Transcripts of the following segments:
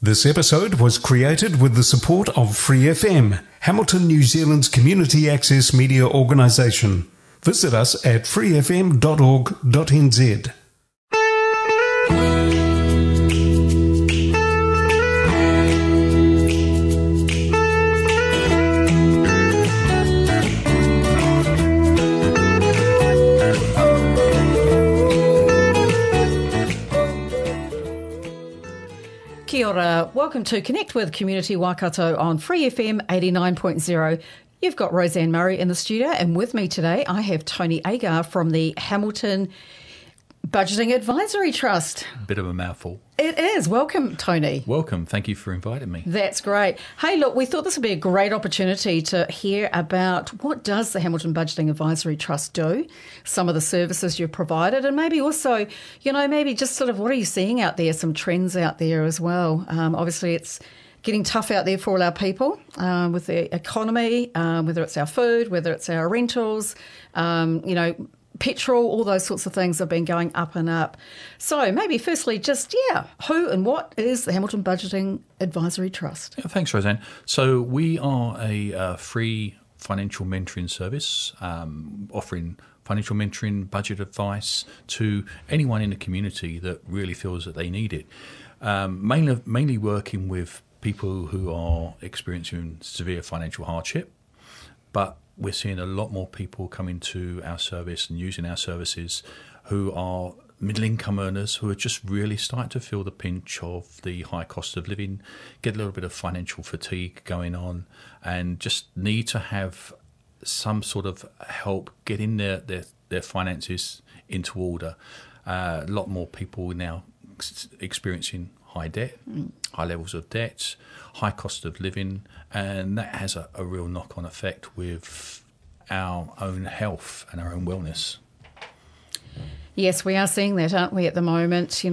This episode was created with the support of Free FM, Hamilton, New Zealand's community access media organisation. Visit us at freefm.org.nz. Kia ora. Welcome to Connect with Community Waikato on Free FM 89.0. You've got Roseanne Murray in the studio, and with me today I have Tony Agar from the Hamilton Budgeting Advisory Trust. Bit of a mouthful. It is. Welcome, Tony. Welcome. Thank you for inviting me. That's great. Hey, look, we thought this would be a great opportunity to hear about what does the Hamilton Budgeting Advisory Trust do, some of the services you've provided, and maybe also, maybe just sort of what are you seeing out there, some trends out there as well. Obviously, it's getting tough out there for all our people with the economy, whether it's our food, whether it's our rentals, petrol, all those sorts of things have been going up and up. So maybe firstly, just, who and what is the Hamilton Budgeting Advisory Trust? Yeah, thanks, Roseanne. So we are a free financial mentoring service offering financial mentoring, budget advice to anyone in the community that really feels that they need it. Mainly working with people who are experiencing severe financial hardship, but we're seeing a lot more people coming to our service and using our services who are middle-income earners who are just really starting to feel the pinch of the high cost of living, get a little bit of financial fatigue going on, and just need to have some sort of help getting their finances into order. A lot more people now experiencing high debt, high levels of debt, high cost of living, and that has a real knock-on effect with our own health and our own wellness. Yes, we are seeing that, aren't we, at the moment?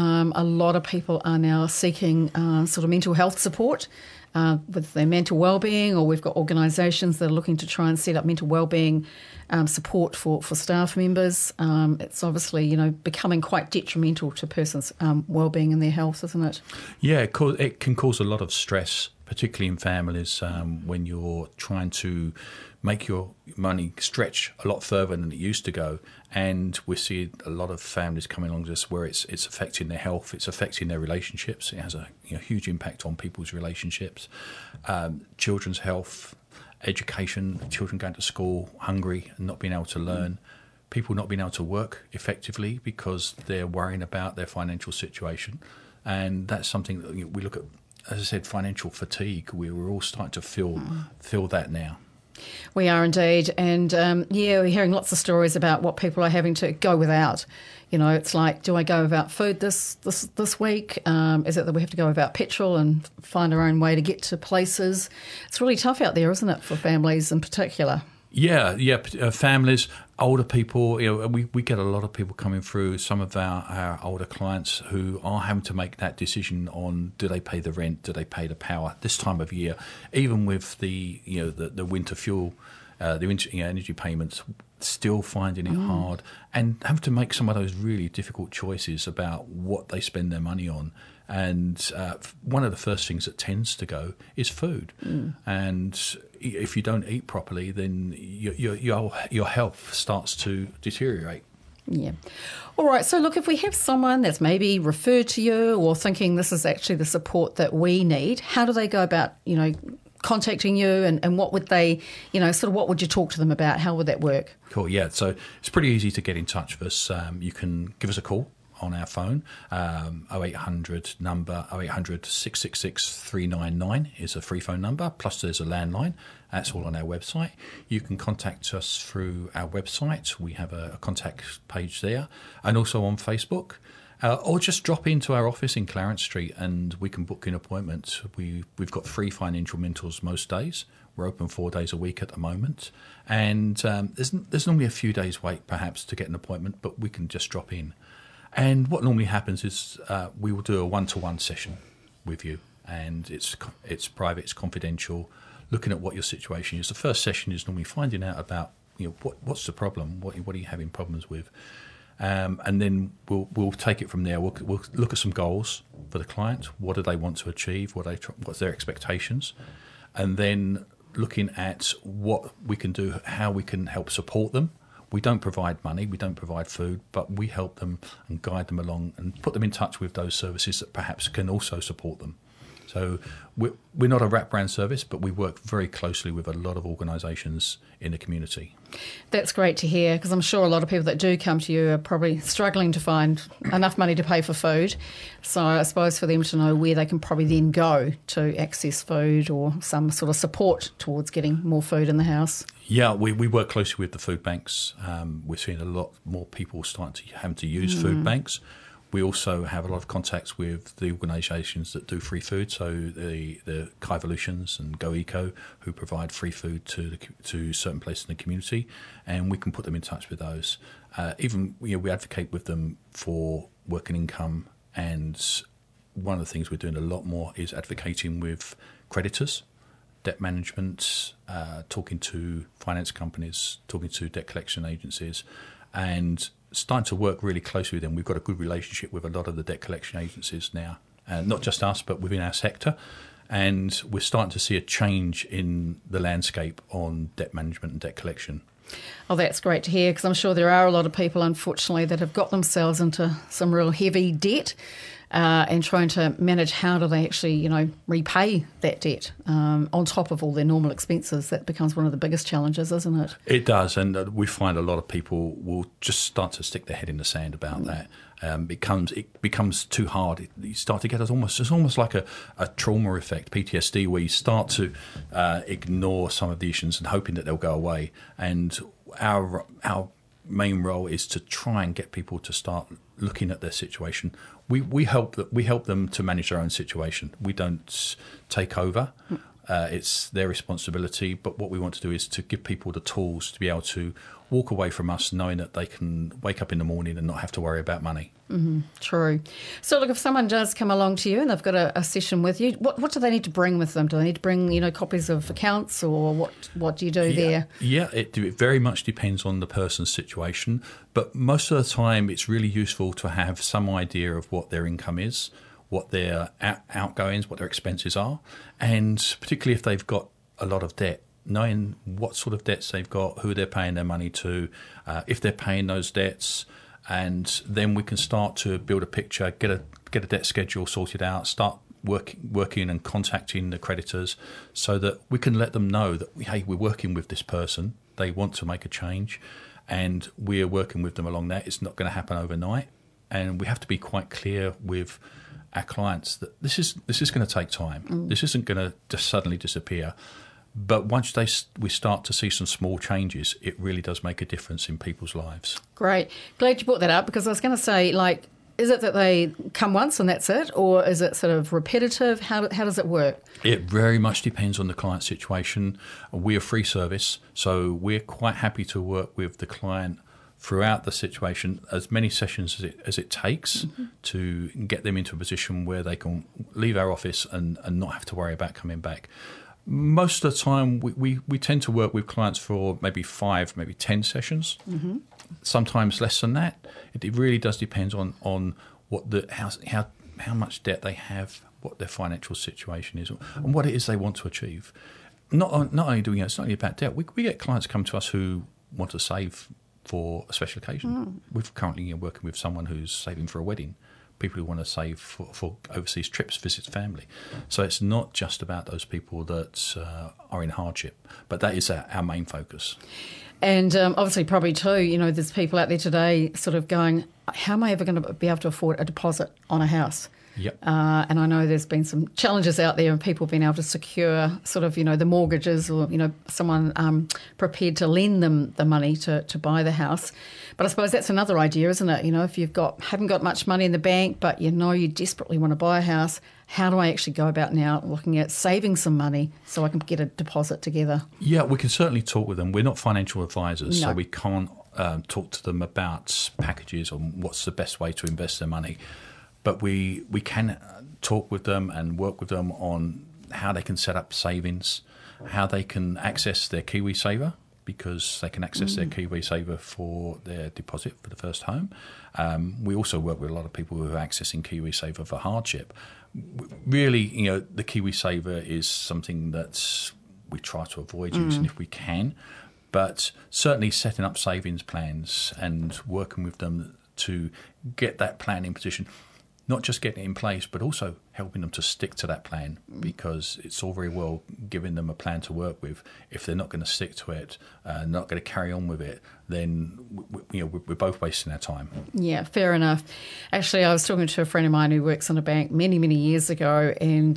A lot of people are now seeking sort of mental health support with their mental wellbeing, or we've got organisations that are looking to try and set up mental wellbeing support for staff members. It's obviously, becoming quite detrimental to persons' wellbeing and their health, isn't it? Yeah, it can cause a lot of stress, particularly in families when you're trying to make your money stretch a lot further than it used to go. And we see a lot of families coming along to us where it's affecting their health, it's affecting their relationships. It has a huge impact on people's relationships, children's health, education, children going to school hungry and not being able to learn, people not being able to work effectively because they're worrying about their financial situation. And that's something that we look at, as I said, financial fatigue. We're all starting to feel that now. We are indeed, and we're hearing lots of stories about what people are having to go without. It's like, do I go without food this week? Is it that we have to go without petrol and find our own way to get to places? It's really tough out there, isn't it, for families in particular? Yeah, families, older people. We get a lot of people coming through. Some of our older clients who are having to make that decision on do they pay the rent, do they pay the power this time of year, even with the winter fuel, the winter energy payments, still finding it hard and have to make some of those really difficult choices about what they spend their money on. And one of the first things that tends to go is food. And if you don't eat properly, then your health starts to deteriorate. Yeah. All right. So, look, if we have someone that's maybe referred to you or thinking this is actually the support that we need, how do they go about, contacting you, and what would they, what would you talk to them about? How would that work? Cool. Yeah. So it's pretty easy to get in touch with us. You can give us a call on our phone, 0800 number 0800 666 399 is a free phone number, plus there's a landline. That's all on our website. You can contact us through our website. We have a contact page there, and also on Facebook. Or just drop into our office in Clarence Street and we can book an appointment. We've got free financial mentors most days. We're open 4 days a week at the moment. And there's normally a few days wait perhaps to get an appointment, but we can just drop in. And what normally happens is we will do a one-to-one session with you, and it's private, it's confidential, looking at what your situation is. The first session is normally finding out about what's the problem, what are you having problems with, And then we'll take it from there. We'll look at some goals for the client. What do they want to achieve? What's their expectations? And then looking at what we can do, how we can help support them. We don't provide money, we don't provide food, but we help them and guide them along and put them in touch with those services that perhaps can also support them. So we're not a wraparound service, but we work very closely with a lot of organisations in the community. That's great to hear, because I'm sure a lot of people that do come to you are probably struggling to find enough money to pay for food. So I suppose for them to know where they can probably then go to access food or some sort of support towards getting more food in the house. Yeah, we work closely with the food banks. We're seeing a lot more people starting to have to use food banks. We also have a lot of contacts with the organisations that do free food, so the Kaivolutions and Go Eco, who provide free food to certain places in the community, and we can put them in touch with those. We advocate with them for working income, and one of the things we're doing a lot more is advocating with creditors, debt management, talking to finance companies, talking to debt collection agencies, and starting to work really closely with them. We've got a good relationship with a lot of the debt collection agencies now, not just us, but within our sector. And we're starting to see a change in the landscape on debt management and debt collection. Oh, that's great to hear, because I'm sure there are a lot of people, unfortunately, that have got themselves into some real heavy debt and trying to manage how do they actually, repay that debt on top of all their normal expenses. That becomes one of the biggest challenges, isn't it? It does, and we find a lot of people will just start to stick their head in the sand about that. It becomes too hard. You start to get it's almost like a trauma effect, PTSD, where you start to ignore some of the issues and hoping that they'll go away. And our main role is to try and get people to start looking at their situation. We help them to manage their own situation. We don't take over. It's their responsibility, but what we want to do is to give people the tools to be able to walk away from us knowing that they can wake up in the morning and not have to worry about money. Mm-hmm. True. So look, if someone does come along to you and they've got a session with you, what do they need to bring with them? Do they need to bring copies of accounts, or what do you do there? Yeah, it very much depends on the person's situation, but most of the time it's really useful to have some idea of what their income is, what their outgoings, what their expenses are, and particularly if they've got a lot of debt, knowing what sort of debts they've got, who they're paying their money to, if they're paying those debts, and then we can start to build a picture, get a debt schedule sorted out, start working and contacting the creditors so that we can let them know that, hey, we're working with this person, they want to make a change, and we're working with them along that. It's not going to happen overnight, and we have to be quite clear with our clients that this is going to take time. This isn't going to just suddenly disappear. But once we start to see some small changes, it really does make a difference in people's lives. Great. Glad you brought that up, because I was going to say, is it that they come once and that's it, or is it sort of repetitive? How does it work? It very much depends on the client situation. We're a free service, so we're quite happy to work with the client throughout the situation, as many sessions as it takes to get them into a position where they can leave our office and not have to worry about coming back. Most of the time, we tend to work with clients for maybe 5, maybe 10 sessions. Mm-hmm. Sometimes less than that. It really does depend on what how much debt they have, what their financial situation is, and what it is they want to achieve. Not only doing it's not only about debt. We get clients come to us who want to save for a special occasion. We're currently working with someone who's saving for a wedding. People who want to save for overseas trips, visit family. So it's not just about those people that are in hardship, but that is our main focus. And obviously probably too, there's people out there today sort of going, how am I ever going to be able to afford a deposit on a house? Yep. And I know there's been some challenges out there of people being able to secure sort of, the mortgages, or, someone prepared to lend them the money to buy the house. But I suppose that's another idea, isn't it? If you've haven't got much money in the bank, but you desperately want to buy a house, how do I actually go about now looking at saving some money so I can get a deposit together? Yeah, we can certainly talk with them. We're not financial advisors, so we can't talk to them about packages or what's the best way to invest their money. But we can talk with them and work with them on how they can set up savings, how they can access their KiwiSaver, because they can access their KiwiSaver for their deposit for the first home. We also work with a lot of people who are accessing KiwiSaver for hardship. Really, the KiwiSaver is something that we try to avoid using if we can, but certainly setting up savings plans and working with them to get that plan in position, not just getting it in place, but also helping them to stick to that plan, because it's all very well giving them a plan to work with. If they're not going to stick to it, not going to carry on with it, then we're both wasting our time. Yeah, fair enough. Actually, I was talking to a friend of mine who works in a bank many, many years ago, and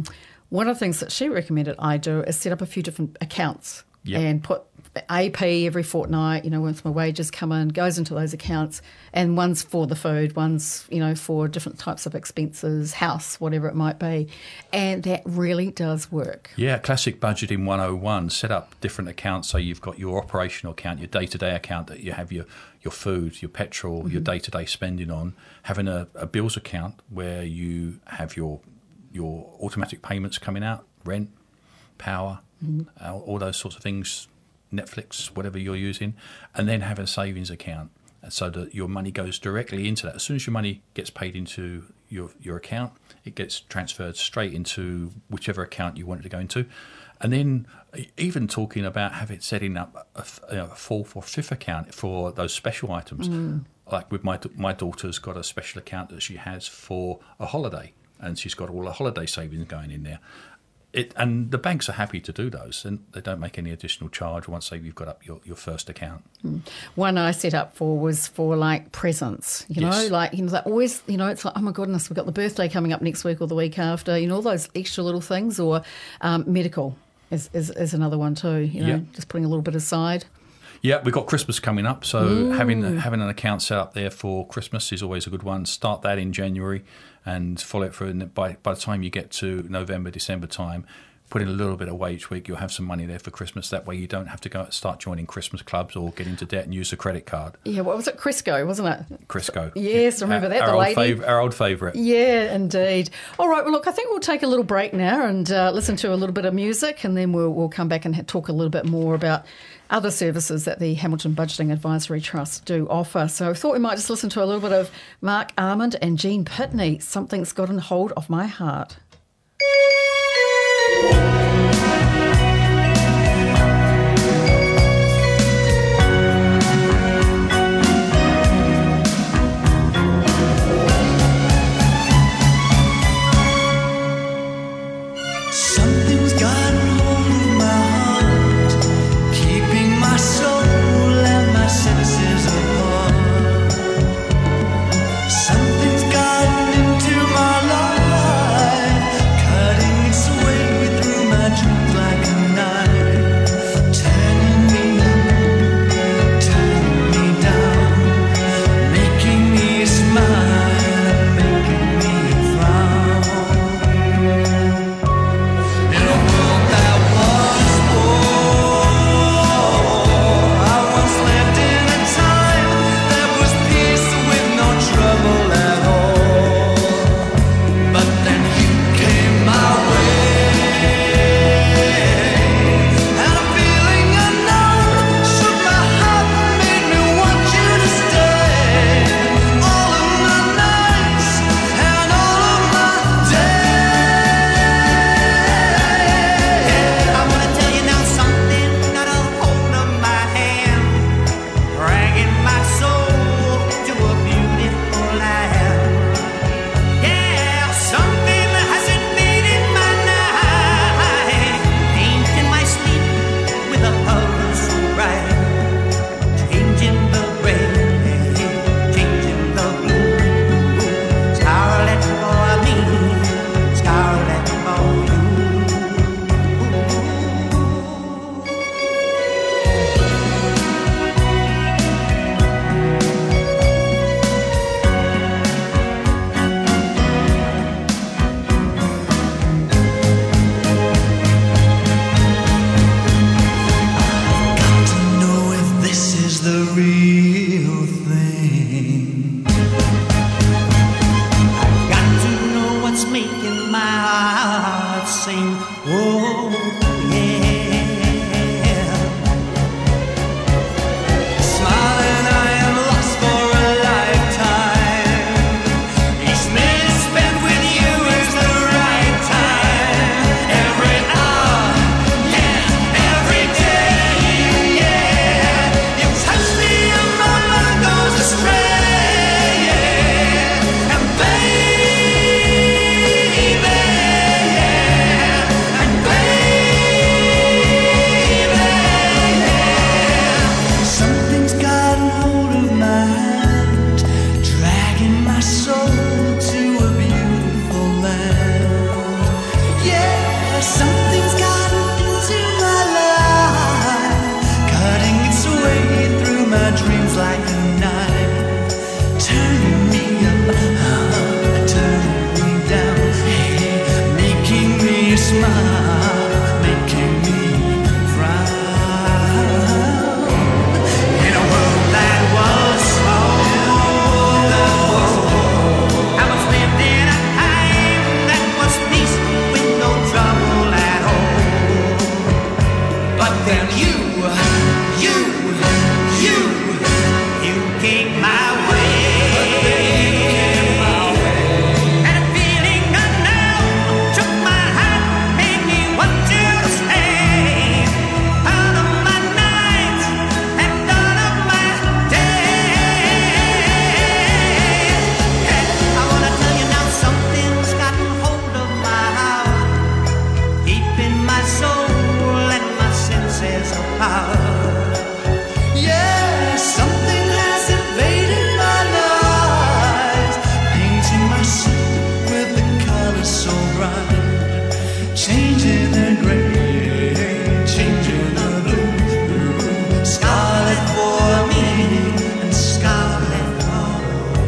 one of the things that she recommended I do is set up a few different accounts. Yep. And put AP every fortnight, once my wages come in, goes into those accounts, and one's for the food, one's, for different types of expenses, house, whatever it might be. And that really does work. Yeah, classic budgeting 101, set up different accounts. So you've got your operational account, your day-to-day account that you have your food, your petrol, your day-to-day spending on, having a bills account where you have your automatic payments coming out, rent, power, all those sorts of things, Netflix, whatever you're using, and then have a savings account so that your money goes directly into that. As soon as your money gets paid into your account, it gets transferred straight into whichever account you want it to go into. And then even talking about setting up a fourth or fifth account for those special items. Like with my daughter's got a special account that she has for a holiday, and she's got all the holiday savings going in there. And the banks are happy to do those, and they don't make any additional charge once you've got up your first account. One I set up was for like presents, that always, it's like, oh my goodness, we've got the birthday coming up next week or the week after, all those extra little things, or medical is another one too, just putting a little bit aside. Yeah, we've got Christmas coming up, so having an account set up there for Christmas is always a good one. Start that in January and follow it through. And by the time you get to November, December time, put in a little bit away each week. You'll have some money there for Christmas. That way you don't have to start joining Christmas clubs or get into debt and use a credit card. Yeah, what was it? Crisco, wasn't it? Crisco. Yes, remember that, the lady. Our old favourite. Yeah, indeed. All right, well, look, I think we'll take a little break now and listen to a little bit of music, and then we'll come back and talk a little bit more about other services that the Hamilton Budgeting Advisory Trust do offer. So I thought we might just listen to a little bit of Mark Armand and Jean Pitney, Something's Gotten Hold of My Heart. Something's gotten hold of my heart, keeping my soul and my senses apart. Something's gotten into my life, cutting its way through my dreams like a knife, turning me up, turning me down, making me smile and making me frown. something's gotten into my life, cutting its way through my dreams like a knife, turning me up, turning me down, hey, making me smile, making me frown. In a world that was small, I was lived in a time that was peaceful with no trouble at all. But then you came my way. And a feeling unknown took my heart, made me want to stay. Out of my nights and out of my days. Yeah, I wanna tell you now, something's gotten hold of my heart, deep in my soul and my senses of power. Yeah, something has invaded my life, painting my soul with the colors so bright, changing the gray, changing the blue, scarlet for me and scarlet for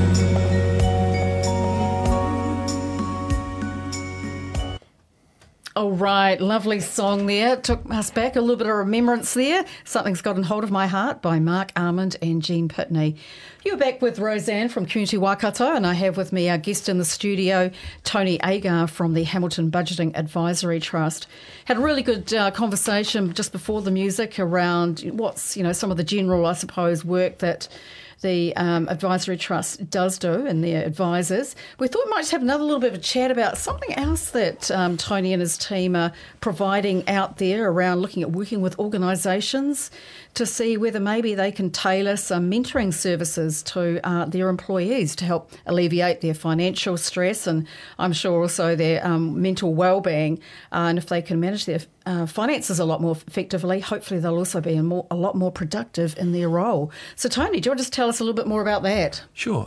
you. All right, lovely song there. Took us back a little bit of remembrance there. Something's Gotten Hold of My Heart by Mark Armand and Jean Pitney. You're back with Roseanne from Community Waikato, and I have with me our guest in the studio, Tony Agar from the Hamilton Budgeting Advisory Trust. Had a really good conversation just before the music around what's, some of the general, I suppose, work that the Advisory Trust does do and their advisors. We thought we might just have another little bit of a chat about something else that Tony and his team are providing out there around looking at working with organisations to see whether maybe they can tailor some mentoring services to their employees to help alleviate their financial stress and I'm sure also their mental well-being. And if they can manage their finances a lot more effectively, hopefully they'll also be a lot more productive in their role. So Tony, do you want to just tell us a little bit more about that? Sure.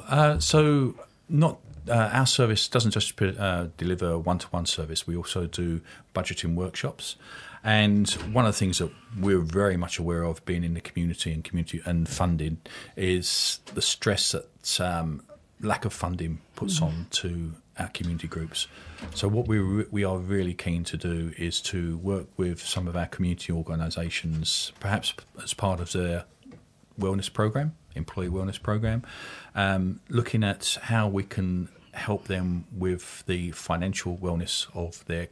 Our service doesn't just deliver one-to-one service. We also do budgeting workshops. And one of the things that we're very much aware of being in the community and funding is the stress that lack of funding puts on to our community groups. So what we are really keen to do is to work with some of our community organisations, perhaps as part of their wellness program, employee wellness program, looking at how we can help them with the financial wellness of their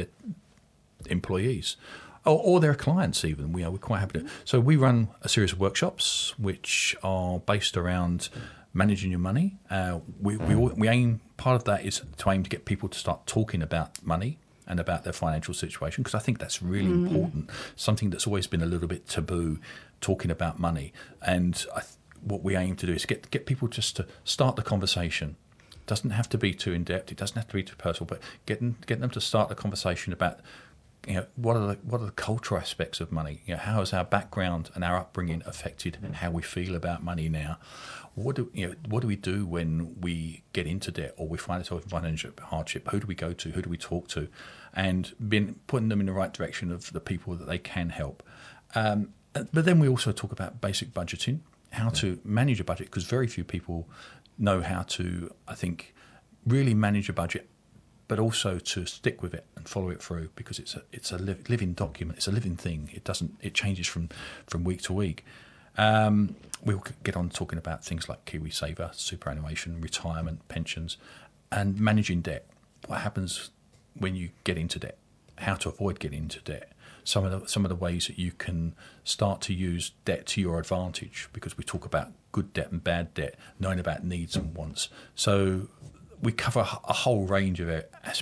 employees or their clients even. We're quite happy to. So we run a series of workshops which are based around managing your money. We aim, part of that is to aim to get people to start talking about money and about their financial situation, because I think that's really important, something that's always been a little bit taboo, talking about money. And what we aim to do is get people just to start the conversation. It doesn't have to be too in-depth, it doesn't have to be too personal, but getting them to start the conversation about what are the cultural aspects of money? How has our background and our upbringing affected how we feel about money now? What do we do when we get into debt or we find ourselves in financial hardship? Who do we go to? Who do we talk to? And putting them in the right direction of the people that they can help. But then we also talk about basic budgeting, how to manage a budget, because very few people know how to, I think, really manage a budget, but also to stick with it and follow it through, because it's a living document, it's a living thing. It changes from week to week. We'll get on talking about things like KiwiSaver, superannuation, retirement, pensions, and managing debt. What happens when you get into debt? How to avoid getting into debt? Some of the ways that you can start to use debt to your advantage, because we talk about good debt and bad debt, knowing about needs and wants. So we cover a whole range of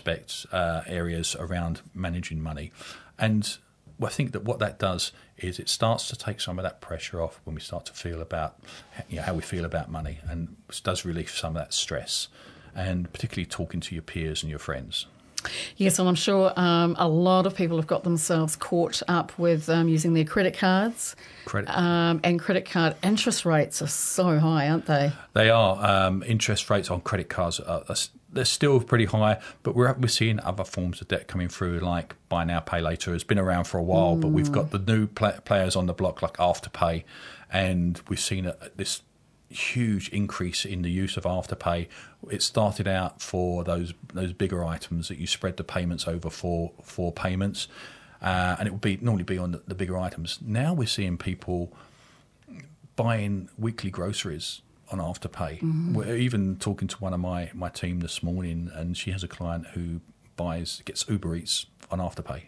areas around managing money. And I think that what that does is it starts to take some of that pressure off when we start to feel about how we feel about money, and does relieve some of that stress, and particularly talking to your peers and your friends. Yes, and I'm sure a lot of people have got themselves caught up with using their credit cards. And credit card interest rates are so high, aren't they? They are. Interest rates on credit cards they're still pretty high, but we're seeing other forms of debt coming through, like buy now, pay later. It's been around for a while, but we've got the new players on the block, like Afterpay, and we've seen this huge increase in the use of Afterpay. It started out for those bigger items that you spread the payments over four payments, and it would normally be on the bigger items. Now we're seeing people buying weekly groceries on Afterpay. We're even talking to one of my team this morning, and she has a client who gets Uber Eats on Afterpay.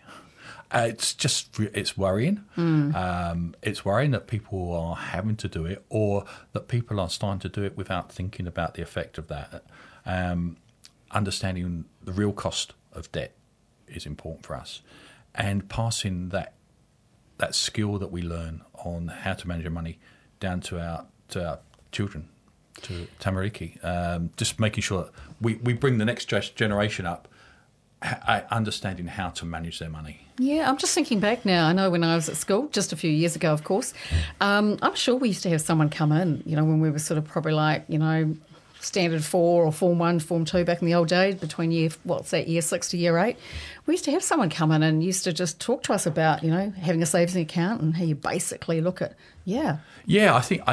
It's worrying. It's worrying that people are having to do it, or that people are starting to do it without thinking about the effect of that. Understanding the real cost of debt is important for us, and passing that skill that we learn on how to manage our money down to our children, to Tamariki. Just making sure that we bring the next generation up understanding how to manage their money. Yeah, I'm just thinking back now. I know when I was at school, just a few years ago, of course, I'm sure we used to have someone come in, when we were sort of probably like, standard 4 or Form 1, Form 2 back in the old days, between year 6 to year 8. We used to have someone come in and used to just talk to us about, having a savings account and how you basically look at, Yeah, I think,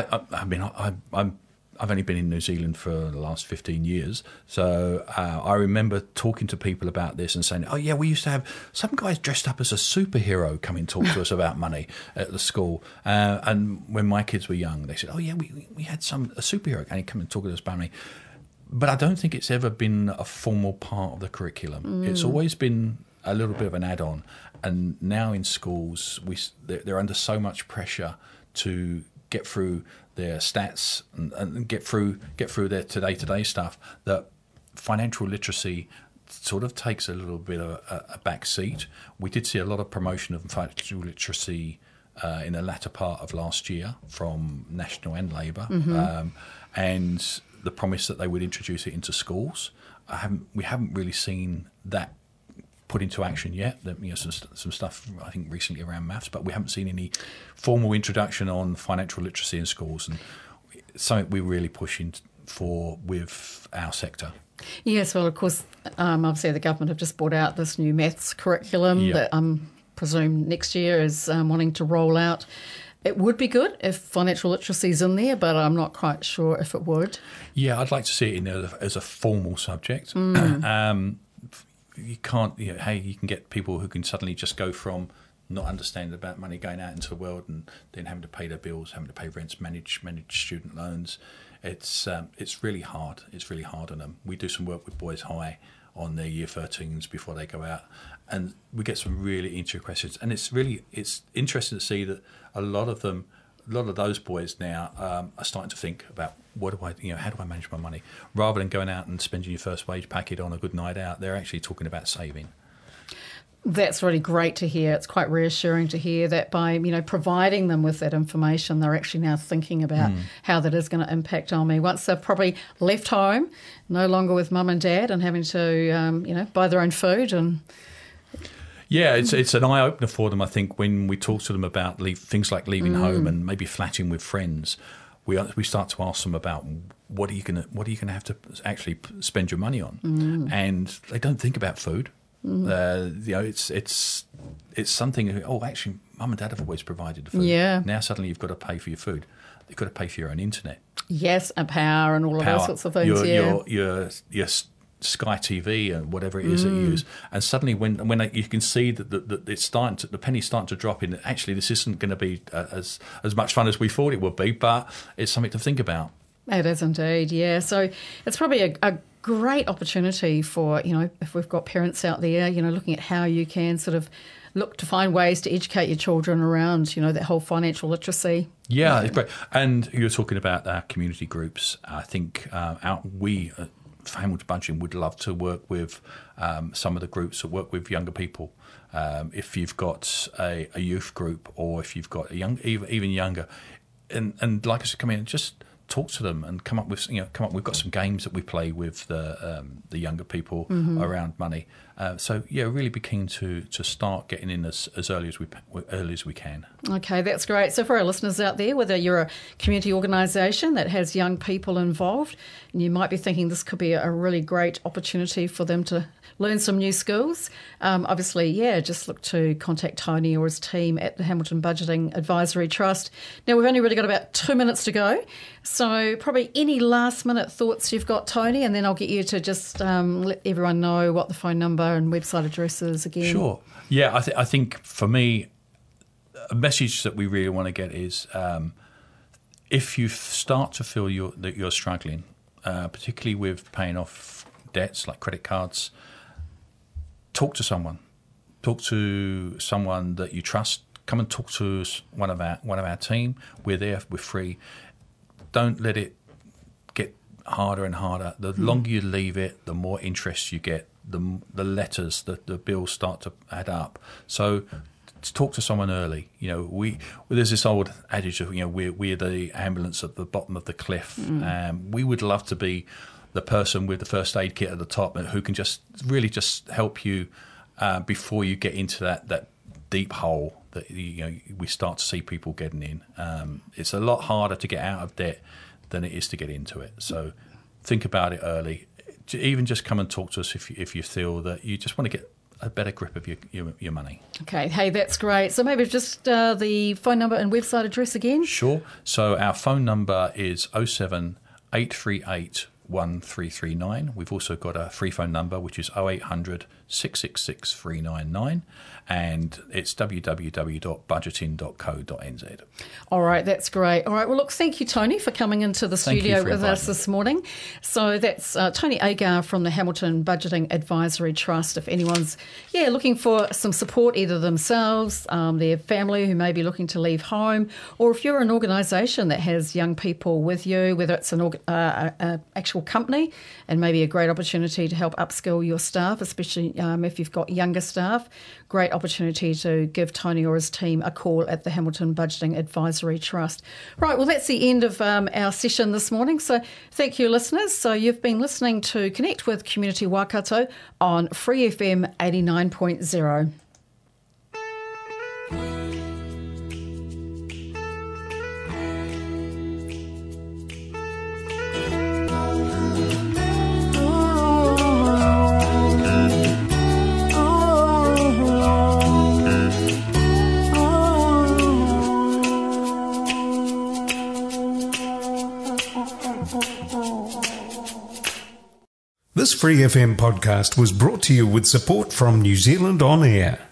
I've only been in New Zealand for the last 15 years, so I remember talking to people about this and saying, oh yeah, we used to have some guys dressed up as a superhero come and talk to us about money at the school. And when my kids were young, they said, oh yeah, we had a superhero and he'd come and talk to us about money. But I don't think it's ever been a formal part of the curriculum. It's always been a little bit of an add-on. And now in schools, they're under so much pressure to get through their stats and get through their day-to-day stuff, that financial literacy sort of takes a little bit of a back seat. We did see a lot of promotion of financial literacy in the latter part of last year from National and Labour, and the promise that they would introduce it into schools. We haven't really seen that put into action yet. Some stuff I think recently around maths, but we haven't seen any formal introduction on financial literacy in schools, and something we're really pushing for with our sector. Yes, well, of course, obviously the government have just brought out this new maths curriculum that I presume next year is wanting to roll out. It would be good if financial literacy is in there, but I'm not quite sure if it would. Yeah, I'd like to see it in there as a formal subject. You can't, you can get people who can suddenly just go from not understanding about money, going out into the world and then having to pay their bills, having to pay rents, manage student loans. It's really hard. It's really hard on them. We do some work with Boys High on their year 13s before they go out, and we get some really interesting questions. And it's interesting to see that a lot of those boys now are starting to think about how do I manage my money, rather than going out and spending your first wage packet on a good night out. They're actually talking about saving. That's really great to hear. It's quite reassuring to hear that by providing them with that information, they're actually now thinking about how that is going to impact on me once they've probably left home, no longer with mum and dad, and having to buy their own food and. Yeah, it's an eye opener for them. I think when we talk to them about things like leaving home and maybe flatting with friends, we start to ask them about what are you going to have to actually spend your money on, and they don't think about food. It's something. Oh, actually, mum and dad have always provided the food. Yeah. Now suddenly you've got to pay for your food. You've got to pay for your own internet. Yes, and power and all of those sorts of things. Your Sky TV and whatever it is that you use, and suddenly when you can see that it's the penny's starting to drop in. Actually, this isn't going to be as much fun as we thought it would be, but it's something to think about. It is indeed, yeah. So it's probably a great opportunity for if we've got parents out there, looking at how you can sort of look to find ways to educate your children around that whole financial literacy. Yeah, it's great. And you're talking about our community groups. I think we. Hamilton Budgeting would love to work with some of the groups that work with younger people. If you've got a youth group, or if you've got even younger, and like I said, come in and just talk to them and come up. We've got some games that we play with the younger people around money. Really be keen to start getting in as early as we can. Okay, that's great. So for our listeners out there, whether you're a community organisation that has young people involved, and you might be thinking this could be a really great opportunity for them to learn some new skills, obviously, just look to contact Tony or his team at the Hamilton Budgeting Advisory Trust. Now, we've only really got about 2 minutes to go, so probably any last-minute thoughts you've got, Tony, and then I'll get you to just let everyone know what the phone number and website address is again. Sure. Yeah, I think for me, a message that we really want to get is if you start to feel that you're struggling, particularly with paying off debts like credit cards, talk to someone. Talk to someone that you trust. Come and talk to one of our team. We're there. We're free. Don't let it get harder and harder. The longer you leave it, the more interest you get. The letters, the bills start to add up. So talk to someone early. There's this old adage of we're the ambulance at the bottom of the cliff. We would love to be the person with the first aid kit at the top who can just help you before you get into that deep hole that we start to see people getting in. It's a lot harder to get out of debt than it is to get into it. So think about it early. Even just come and talk to us if you feel that you just want to get a better grip of your money. Okay, hey, that's great. So maybe just the phone number and website address again? Sure. So our phone number is 07 838 1339. We've also got a free phone number, which is 0800 666 399, and it's www.budgeting.co.nz. All right, that's great. All right, well, look, thank you, Tony, for coming into the studio with us this morning. So that's Tony Agar from the Hamilton Budgeting Advisory Trust. If anyone's looking for some support, either themselves, their family who may be looking to leave home, or if you're an organisation that has young people with you, whether it's an actual company and maybe a great opportunity to help upskill your staff, especially if you've got younger staff, great opportunity to give Tony or his team a call at the Hamilton Budgeting Advisory Trust. Right, well, that's the end of our session this morning. So thank you, listeners. So you've been listening to Connect with Community Waikato on Free FM 89.0. This Free FM podcast was brought to you with support from New Zealand On Air.